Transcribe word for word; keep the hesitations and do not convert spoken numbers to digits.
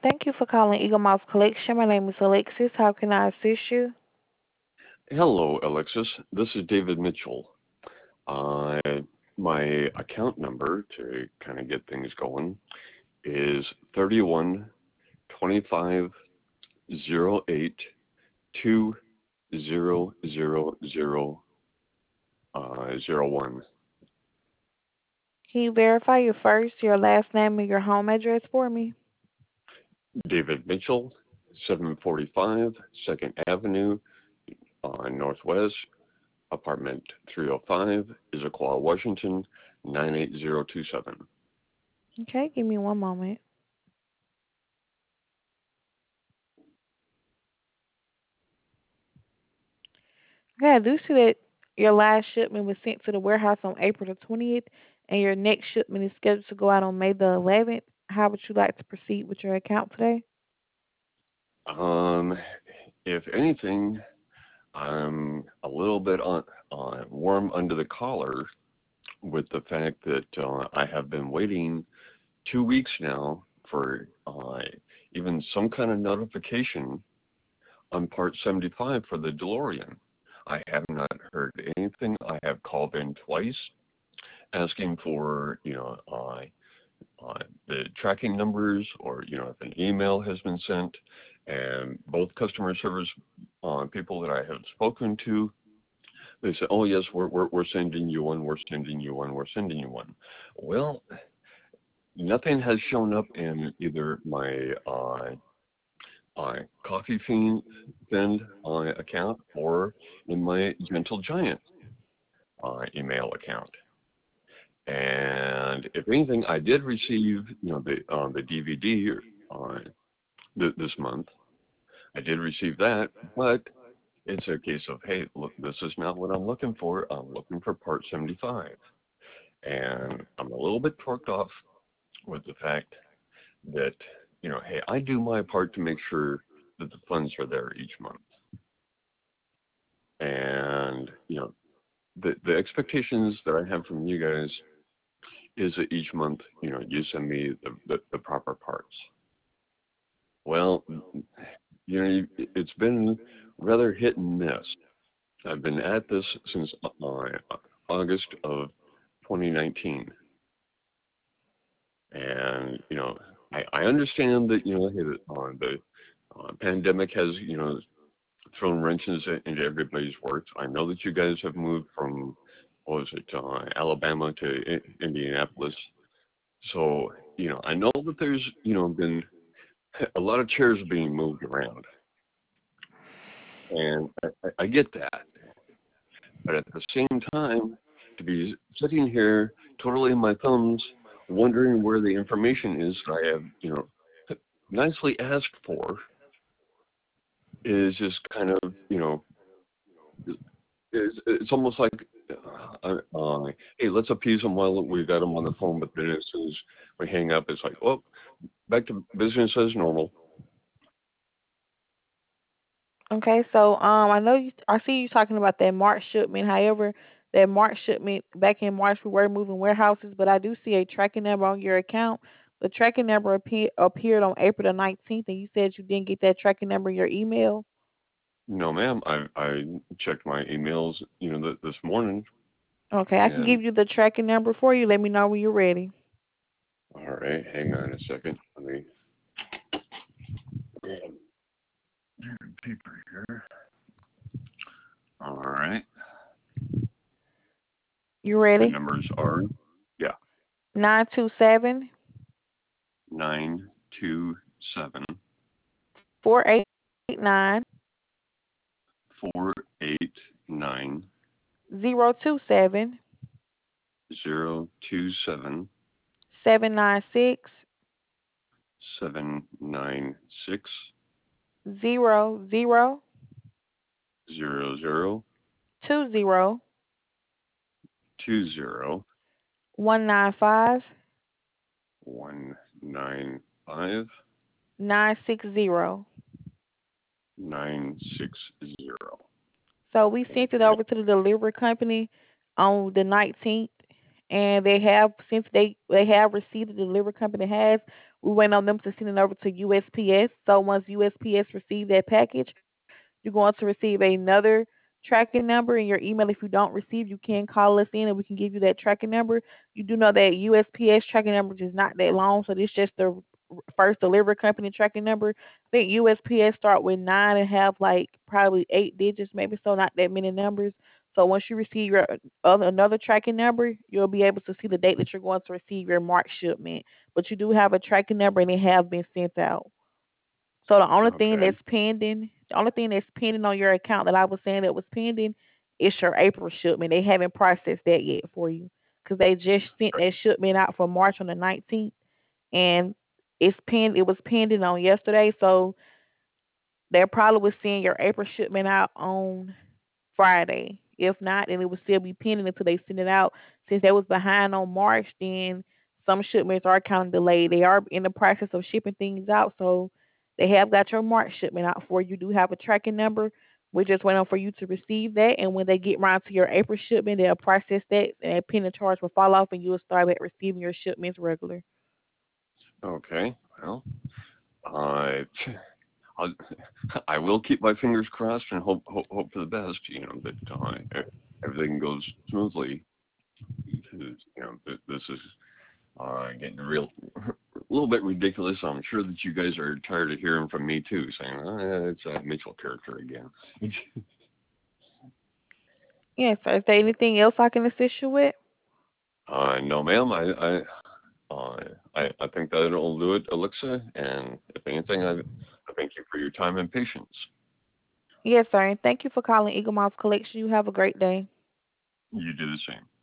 Thank you for calling Eagle Mouse Collection. My name is Alexis. How can I assist you? Hello, Alexis. This is David Mitchell. Uh, my account number to kind of get things going is thirty-one twenty-five zero eight two zero zero zero uh, zero one. Can you verify your first, your last name, and your home address for me? David Mitchell, seven forty-five Second Avenue, uh, Northwest, apartment three oh five, Issaquah, Washington, nine eight zero two seven. Okay, give me one moment. Okay, I do see that your last shipment was sent to the warehouse on April the twentieth, and your next shipment is scheduled to go out on May the eleventh. How would you like to proceed with your account today? Um, if anything, I'm a little bit on, uh, warm under the collar with the fact that uh, I have been waiting two weeks now for uh, even some kind of notification on Part seventy-five for the DeLorean. I have not heard anything. I have called in twice asking for, you know, uh, uh, the tracking numbers or, you know, if an email has been sent. And both customer service uh, people that I have spoken to, they say, oh, yes, we're, we're, we're sending you one, we're sending you one, we're sending you one. Well, nothing has shown up in either my uh, uh, Coffee Fiend Send uh, account or in my Gentle Giant uh, email account. And if anything, I did receive, you know, the uh, the D V D uh, th- this month. I did receive that, but it's a case of, hey, look, this is not what I'm looking for. I'm looking for Part seventy-five. And I'm a little bit torqued off with the fact that, you know, hey, I do my part to make sure that the funds are there each month. And, you know, the, the expectations that I have from you guys is that each month, you know, you send me the, the, the proper parts. Well, you know, it's been rather hit and miss. I've been at this since uh, August of twenty nineteen. And, you know, I, I understand that, you know, hey, the, uh, the uh, pandemic has, you know, thrown wrenches into everybody's works. I know that you guys have moved from, what was it, uh, Alabama to I- Indianapolis. So, you know, I know that there's, you know, been a lot of chairs being moved around. And I, I I get that. But at the same time, to be sitting here totally in my thumbs, wondering where the information is that I have, you know, nicely asked for, is just kind of, you know, it's, it's almost like, uh, uh, hey, let's appease them while we got them on the phone, but then as soon as we hang up, it's like, well, back to business as normal. Okay, so um, I know you. I see you talking about that March shipment. However, that March shipment back in March we were moving warehouses, but I do see a tracking number on your account. The tracking number appear, appeared on April the nineteenth, and you said you didn't get that tracking number in your email. No, ma'am, I, I checked my emails, you know, th- this morning, Okay, I can and give you the tracking number for you. Let me know when you're ready. all right, hang on a second. Let me grab paper here. All right. You The ready? numbers are, yeah, Nine two seven nine two seven four eight nine four eight nine zero two seven zero two seven seven nine six seven nine six zero zero zero zero two zero two zero one nine five one nine five nine six zero. nine six zero. So we sent it Okay. over to the delivery company on the nineteenth, and they have since they they have received the delivery company has We wait on them to send it over to U S P S. So once U S P S receive that package, you're going to receive another tracking number in your email. If you don't receive, you can call us in and we can give you that tracking number. You do know that U S P S tracking number is not that long, so this is just the first delivery company tracking number. I think U S P S start with nine and have like probably eight digits, maybe, so not that many numbers. So once you receive your other another tracking number, you'll be able to see the date that you're going to receive your March shipment. But you do have a tracking number and it has been sent out. So the only thing Okay. that's pending, the only thing that's pending on your account that I was saying that was pending is your April shipment. They haven't processed that yet for you because they just sent that shipment out for March on the nineteenth, and it's pen. It was pending on yesterday, so they probably will send your April shipment out on Friday. If not, then it will still be pending until they send it out. Since they was behind on March, then some shipments are kind of delayed. They are in the process of shipping things out, so they have got your March shipment out for you. You do have a tracking number. We're just waiting for you to receive that, and when they get around to your April shipment, they'll process that, and that pending charge will fall off, and you'll start at receiving your shipments regular. Okay. Well, I I'll, I will keep my fingers crossed and hope hope, hope for the best. You know that uh, e- everything goes smoothly. Because, you know th- this is uh, getting real a little bit ridiculous. I'm sure that you guys are tired of hearing from me too, saying oh, yeah, it's a Mitchell character again. Yes, sir. Is there anything else I can assist you with? uh, no, ma'am. I I, uh, I I think that'll do it, Alexa. And if anything, I I thank you for your time and patience. Yes, sir. And thank you for calling Eagle Mouse Collection. You have a great day. You do the same.